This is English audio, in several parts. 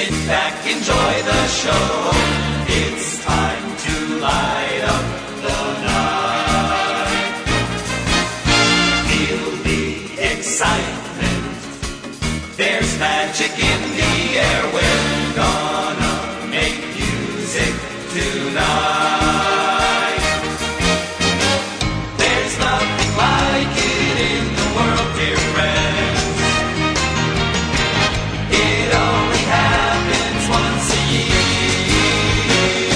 Sit back, enjoy the show. It's time to light up the night. Feel the excitement. There's magic in the air. We're gonna make music tonight. There's nothing like it in the world, dear friends. It only happens once a year.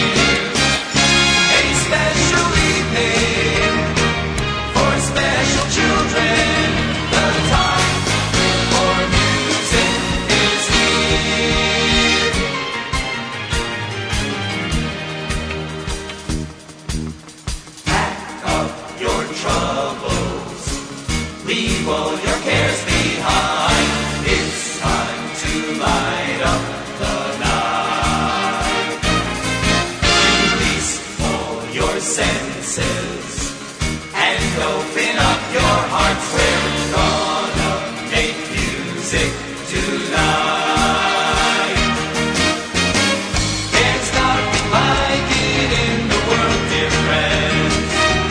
A special evening for special children. The time for music is here. Pack up your troubles. Leave all your cares behind. It's time to light up the night. Release all your senses and open up your hearts. We're gonna make music tonight. There's nothing like it in the world, dear friends.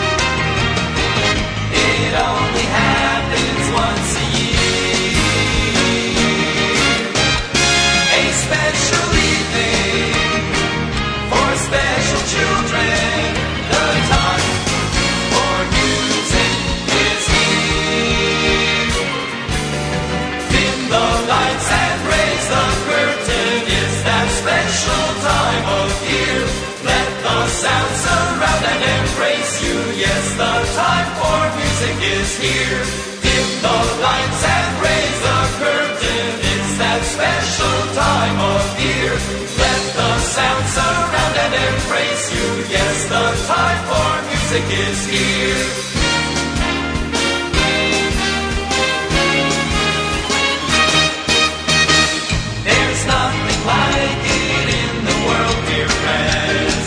It only happens once a year. A special evening for special children. The time for music is here. Dim the lights and raise the curtain. It's that special time of year. Let the sound surround and embrace you. Yes, the time for music is here. Dim the lights and raise the curtain. It's that special time of year. Let the sound surround and embrace you. Yes, the time for music is here. There's nothing like it in the world, dear friends.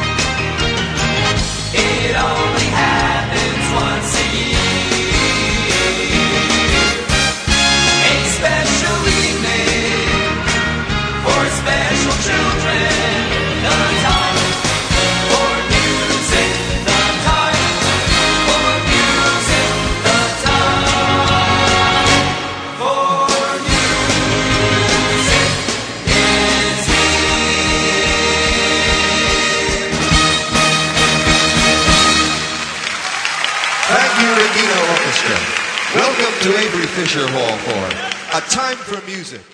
It only happens once a year. A special evening for special children. The time for music. The time for music. The time for music is here. Thank you, Regina Orchestra. Welcome to Avery Fisher Hall for A Time for Music.